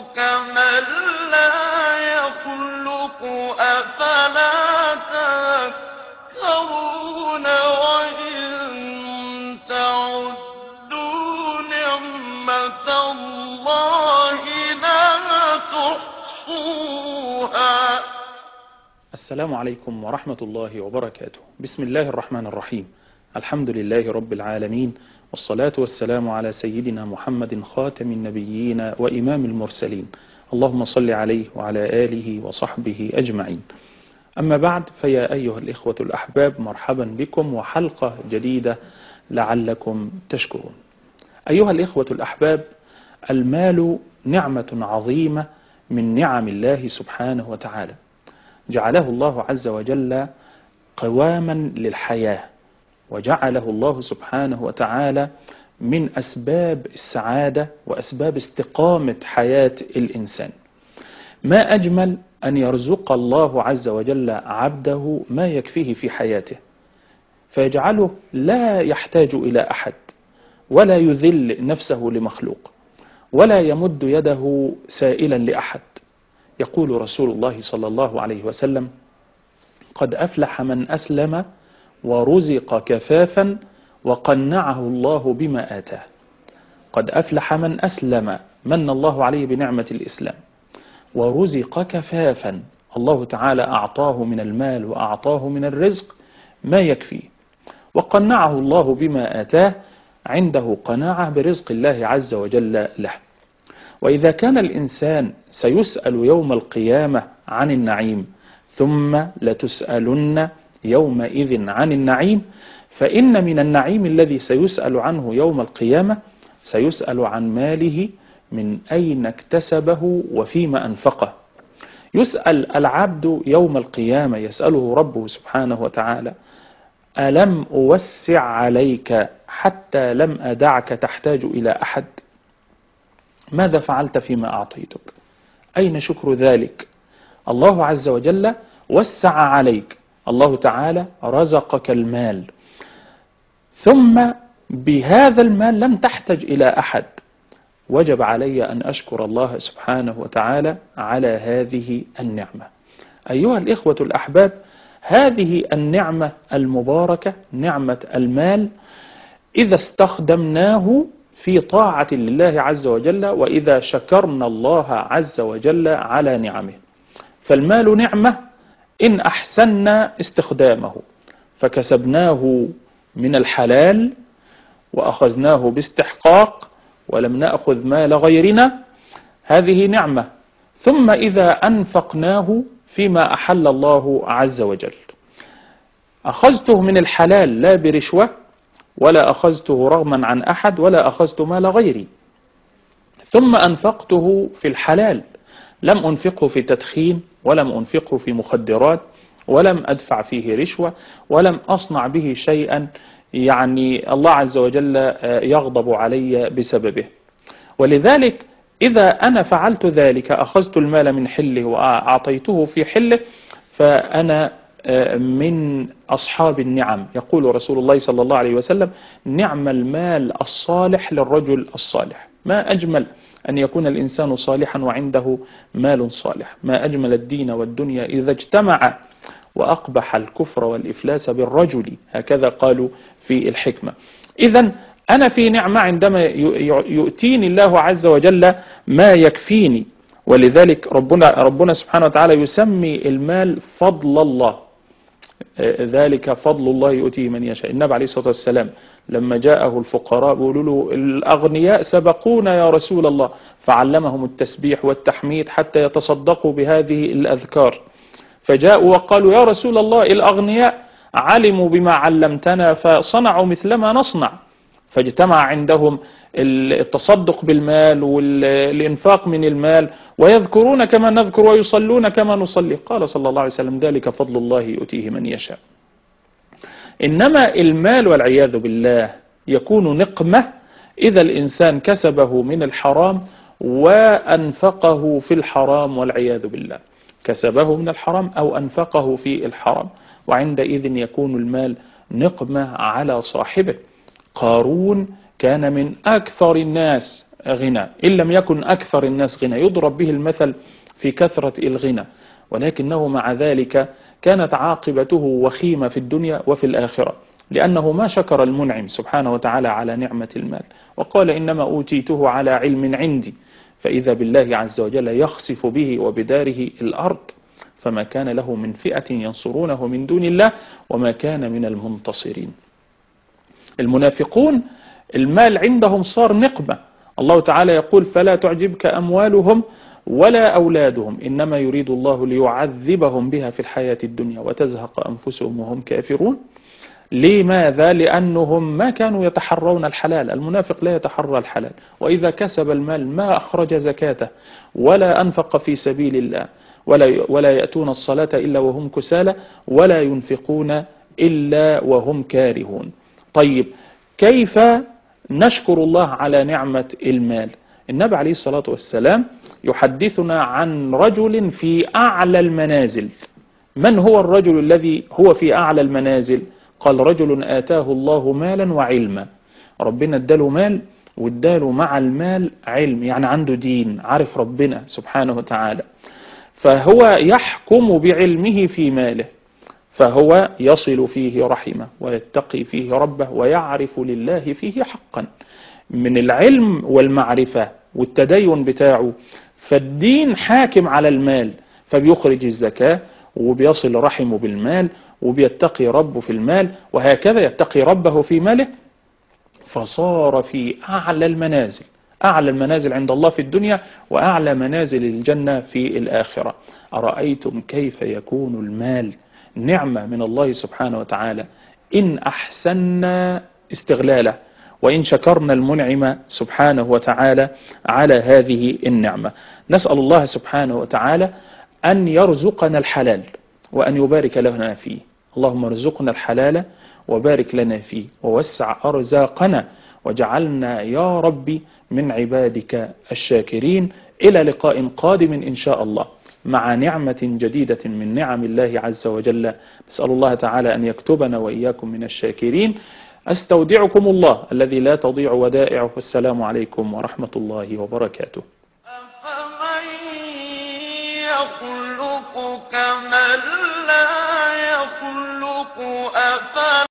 كمن لا يخلق أفلا تذكرون وإن تعدوا نعمة الله لا تحصوها. السلام عليكم ورحمة الله وبركاته. بسم الله الرحمن الرحيم. الحمد لله رب العالمين، والصلاة والسلام على سيدنا محمد خاتم النبيين وإمام المرسلين، اللهم صل عليه وعلى آله وصحبه أجمعين. أما بعد، فيا أيها الإخوة الأحباب، مرحبا بكم وحلقة جديدة لعلكم تشكرون. أيها الإخوة الأحباب، المال نعمة عظيمة من نعم الله سبحانه وتعالى، جعله الله عز وجل قواما للحياة، وجعله الله سبحانه وتعالى من أسباب السعادة وأسباب استقامة حياة الإنسان. ما أجمل أن يرزق الله عز وجل عبده ما يكفيه في حياته، فيجعله لا يحتاج إلى أحد، ولا يذل نفسه لمخلوق، ولا يمد يده سائلا لأحد. يقول رسول الله صلى الله عليه وسلم: قد أفلح من أسلم ورزق كفافا وقنعه الله بما آتاه. قد أفلح من أسلم، من الله عليه بنعمة الإسلام، ورزق كفافا، الله تعالى أعطاه من المال وأعطاه من الرزق ما يكفيه، وقنعه الله بما آتاه، عنده قناعة برزق الله عز وجل له. وإذا كان الإنسان سيسأل يوم القيامة عن النعيم، ثم لتسألن يومئذ عن النعيم، فإن من النعيم الذي سيسأل عنه يوم القيامة سيسأل عن ماله، من أين اكتسبه وفيما أنفقه. يسأل العبد يوم القيامة، يسأله ربه سبحانه وتعالى: ألم أوسع عليك حتى لم أدعك تحتاج إلى أحد؟ ماذا فعلت فيما أعطيتك؟ أين شكر ذلك؟ الله عز وجل وسع عليك، الله تعالى رزقك المال، ثم بهذا المال لم تحتج إلى أحد. وجب علي أن أشكر الله سبحانه وتعالى على هذه النعمة. أيها الإخوة الأحباب، هذه النعمة المباركة، نعمة المال، إذا استخدمناه في طاعة لله عز وجل، وإذا شكرنا الله عز وجل على نعمه. فالمال نعمة إن أحسننا استخدامه، فكسبناه من الحلال وأخذناه باستحقاق ولم نأخذ مال غيرنا، هذه نعمة. ثم إذا أنفقناه فيما أحل الله عز وجل، أخذته من الحلال لا برشوة، ولا أخذته رغما عن أحد، ولا أخذت مال غيري، ثم أنفقته في الحلال، لم أنفقه في تدخين، ولم أنفقه في مخدرات، ولم أدفع فيه رشوة، ولم أصنع به شيئا يعني الله عز وجل يغضب علي بسببه. ولذلك إذا أنا فعلت ذلك، أخذت المال من حله وأعطيته في حله، فأنا من أصحاب النعم. يقول رسول الله صلى الله عليه وسلم: نعم المال الصالح للرجل الصالح. ما أجمل أن يكون الإنسان صالحا وعنده مال صالح، ما أجمل الدين والدنيا إذا اجتمع، وأقبح الكفر والإفلاس بالرجل، هكذا قالوا في الحكمة. إذن أنا في نعمة عندما يؤتيني الله عز وجل ما يكفيني. ولذلك ربنا سبحانه وتعالى يسمي المال فضل الله، ذلك فضل الله يؤتيه من يشاء. النبي عليه الصلاة والسلام لما جاءه الفقراء بيقولوا له: الأغنياء سبقونا يا رسول الله، فعلمهم التسبيح والتحميد حتى يتصدقوا بهذه الأذكار. فجاءوا وقالوا: يا رسول الله، الأغنياء علموا بما علمتنا فصنعوا مثلما نصنع. فاجتمع عندهم التصدق بالمال والإنفاق من المال، ويذكرون كما نذكر ويصلون كما نصلي. قال صلى الله عليه وسلم: ذلك فضل الله يؤتيه من يشاء. إنما المال والعياذ بالله يكون نقمة إذا الإنسان كسبه من الحرام وأنفقه في الحرام، والعياذ بالله، كسبه من الحرام أو أنفقه في الحرام، وعندئذ يكون المال نقمة على صاحبه. قارون كان من أكثر الناس غنى، إن لم يكن أكثر الناس غنى، يضرب به المثل في كثرة الغنى، ولكنه مع ذلك كانت عاقبته وخيمة في الدنيا وفي الآخرة، لأنه ما شكر المنعم سبحانه وتعالى على نعمة المال، وقال إنما أوتيته على علم عندي، فإذا بالله عز وجل يخسف به وبداره الأرض، فما كان له من فئة ينصرونه من دون الله وما كان من المنتصرين. المنافقون المال عندهم صار نقمة، الله تعالى يقول فلا تعجبك أموالهم ولا أولادهم إنما يريد الله ليعذبهم بها في الحياة الدنيا وتزهق أنفسهم وهم كافرون. لماذا؟ لأنهم ما كانوا يتحرون الحلال. المنافق لا يتحرى الحلال، وإذا كسب المال ما أخرج زكاته ولا أنفق في سبيل الله، ولا يأتون الصلاة إلا وهم كسالى ولا ينفقون إلا وهم كارهون. طيب، كيف نشكر الله على نعمة المال؟ النبي عليه الصلاة والسلام يحدثنا عن رجل في أعلى المنازل. من هو الرجل الذي هو في أعلى المنازل؟ قال رجل آتاه الله مالا وعلما. ربنا اداله مال واداله مع المال علم، يعني عنده دين، عارف ربنا سبحانه وتعالى، فهو يحكم بعلمه في ماله، فهو يصل فيه رحمه ويتقي فيه ربه ويعرف لله فيه حقا من العلم والمعرفة والتدين بتاعه. فالدين حاكم على المال، فبيخرج الزكاة وبيصل رحمه بالمال وبيتقي ربه في المال، وهكذا يتقي ربه في ماله، فصار في أعلى المنازل، أعلى المنازل عند الله في الدنيا وأعلى منازل الجنة في الآخرة. أرأيتم كيف يكون المال نعمة من الله سبحانه وتعالى إن أحسننا استغلاله، وإن شكرنا المنعم سبحانه وتعالى على هذه النعمة. نسأل الله سبحانه وتعالى أن يرزقنا الحلال وأن يبارك لنا فيه. اللهم ارزقنا الحلال وبارك لنا فيه ووسع أرزاقنا وجعلنا يا ربي من عبادك الشاكرين. إلى لقاء قادم إن شاء الله مع نعمة جديدة من نعم الله عز وجل. نسأل الله تعالى أن يكتبنا وإياكم من الشاكرين. أستودعكم الله الذي لا تضيع ودائعه. السلام عليكم ورحمة الله وبركاته. أفمن يخلق كمن لا يخلق أفلا